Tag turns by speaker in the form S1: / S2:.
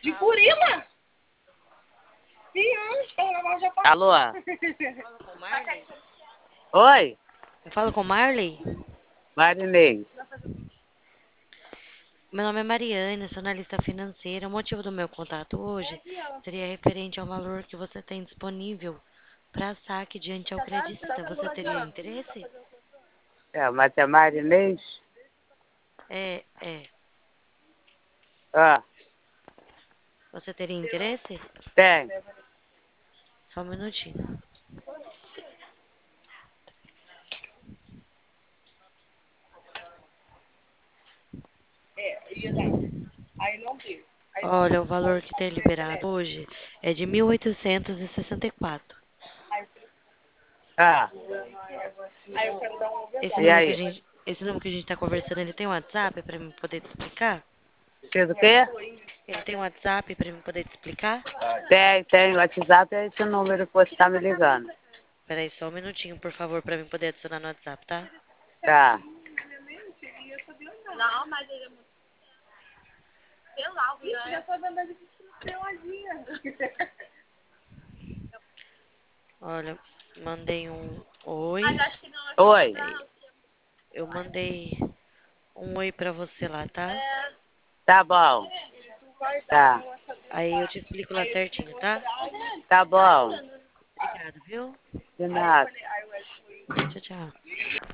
S1: Alô?
S2: Alô?
S1: Fala com Marley?
S2: Oi?
S1: Eu falo com Marley?
S2: Marinês.
S1: Meu nome é Mariana, sou analista financeira. O motivo do meu contato hoje seria referente ao valor que você tem disponível para saque diante ao credista. Você teria interesse?
S2: Mas é Marinês?
S1: É.
S2: Ah,
S1: Você teria interesse?
S2: tem.
S1: Só um minutinho. Olha, o valor que tem liberado hoje é de 1.864.
S2: Ah,
S1: Esse
S2: e
S1: número que a
S2: aí?
S1: gente, esse número que a gente está conversando, ele tem um WhatsApp para mim poder te explicar?
S2: Precisa o quê?
S1: Ele tem um WhatsApp para mim poder te explicar?
S2: Tem. O WhatsApp é esse número que você está me ligando.
S1: Peraí, só um minutinho, por favor, para mim poder adicionar no WhatsApp, tá?
S2: Tá.
S1: Olha, mandei um oi.
S2: Oi.
S1: Peraí, eu mandei um oi pra você lá, tá?
S2: Tá bom. Tá.
S1: Aí eu te explico lá certinho, tá?
S2: Tá bom.
S1: Obrigada, viu?
S2: De nada.
S1: Tchau, tchau.